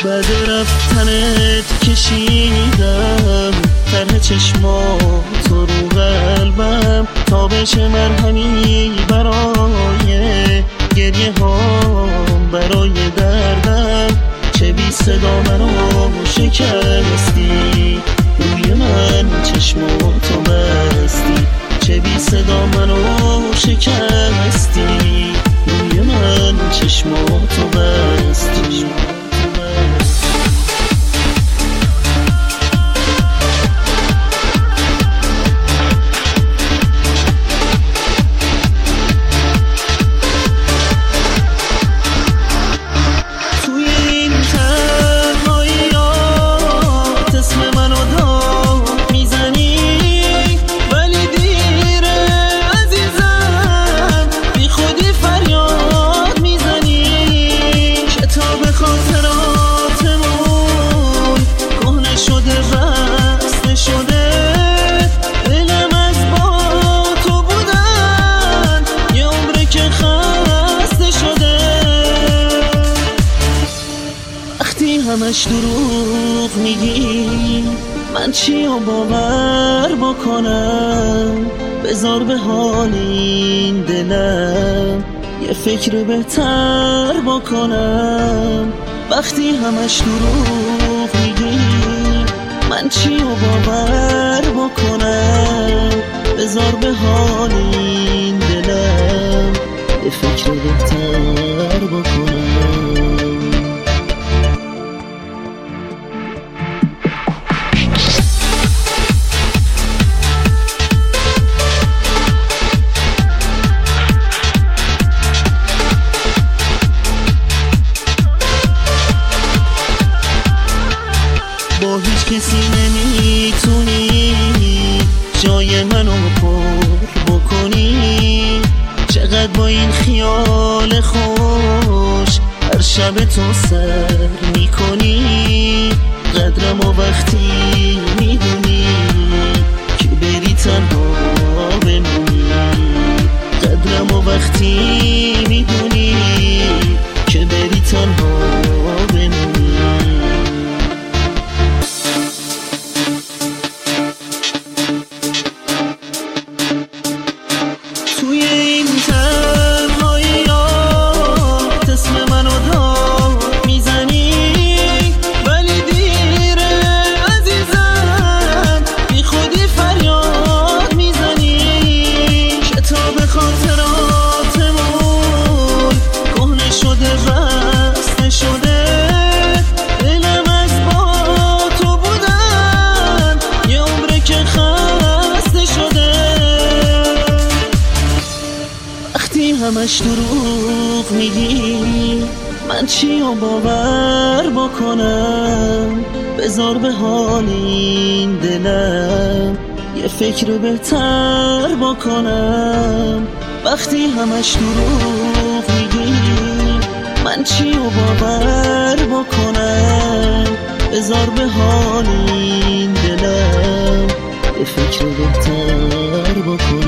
بعد رفتنت کشیدم طرح چشماتو رو قلبم تا بشه مرهمی برای گریه هام، برای دردم. چه بی صدا منو شکستی، روی من چشماتو بستی. چه بی صدا منو شکستی، روی من چشماتو بستی. همش دروغ میگی، من چیو باور بکنم؟ بذار به حال این دلم یه فکر بهتر بکنم. وقتی همش دروغ میگی، من چیو باور بکنم؟ بذار به حال این دلم یه فکر بهتر بکنم. با هیچ کسی نمیتونی جای منو پر بکنی. چقدر با این خیال خوش هر شب تو سر میکنی. قدرم و وقتی میدونی که بری تنها بمونی. قدرم و وقتی میدونی که بری تنها بمونی. توی این تنهاییات اسم منو داد میزنی، ولی دیره عزیزم، بی خودی فریاد میزنی. کتاب خاطراتمون کهنه شده، بسته شده. دلم از با تو بودن یه عمره که خسته شده. وقتی همش دروغ میگی، من چیو باور بکنم؟ بذار به حال این دلم یه فکر بهتر بکنم. وقتی همش دروغ میگی، من چیو باور بکنم؟ بذار به حال این دلم یه فکر بهتر بکنم.